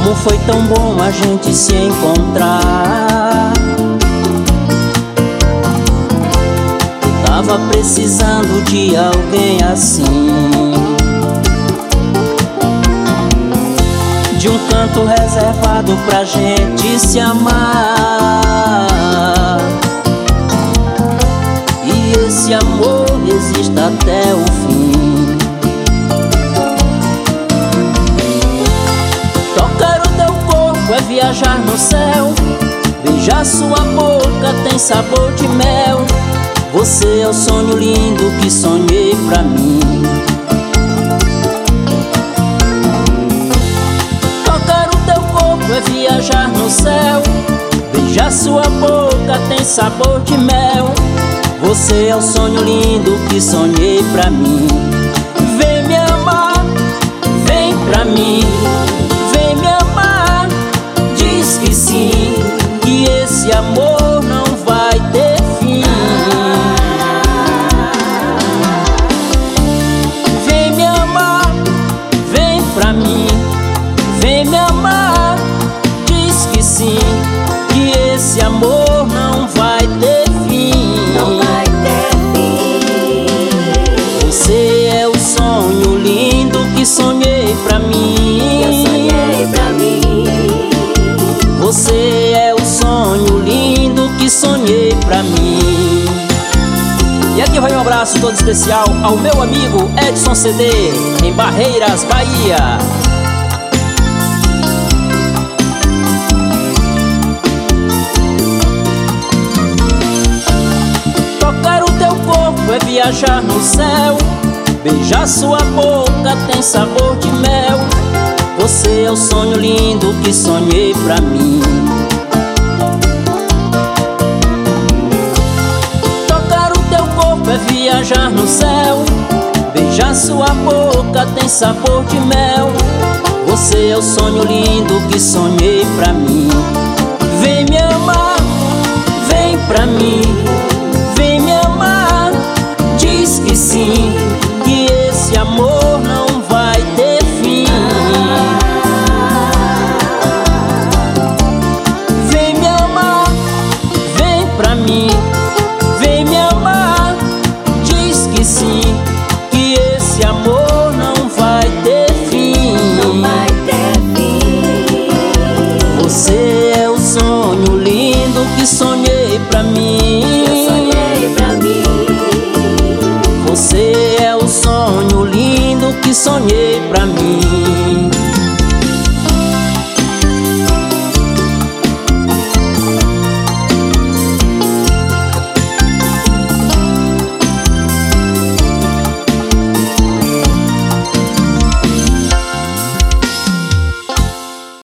Como foi tão bom a gente se encontrar. Tava precisando de alguém assim, de um canto reservado pra gente se amar. E esse amor resiste até o fim. Tocar o teu corpo é viajar no céu. Beijar sua boca tem sabor de mel. Você é o sonho lindo que sonhei pra mim. Tocar o teu corpo é viajar no céu. Beijar sua boca tem sabor de mel. Você é o sonho lindo que sonhei pra mim. Vem me amar, vem pra mim. Vem me amar, diz que sim, que esse amor não vai ter fim. Vem me amar, vem pra mim. Vem me amar, diz que sim, que esse amor não vai ter fim. Não vai ter fim. Você é o sonho lindo que sonhei pra mim. Eu sonhei pra mim. Você é o sonho lindo que sonhei pra mim. E aqui vai um abraço todo especial ao meu amigo Edson CD, em Barreiras, Bahia. Tocar o teu corpo é viajar no céu. Beijar sua boca tem sabor de mel. Você é o sonho lindo que sonhei pra mim. Tocar o teu corpo é viajar no céu. Beijar sua boca tem sabor de mel. Você é o sonho lindo que sonhei pra mim. Vem me amar, vem pra mim. Vem me amar, diz que sim, que esse amor não vai ter fim. Vem me amar, vem pra mim. Vem me amar, diz que sim, que esse amor não vai ter fim. Não vai ter fim. Você é o sonho lindo que sonhei pra mim.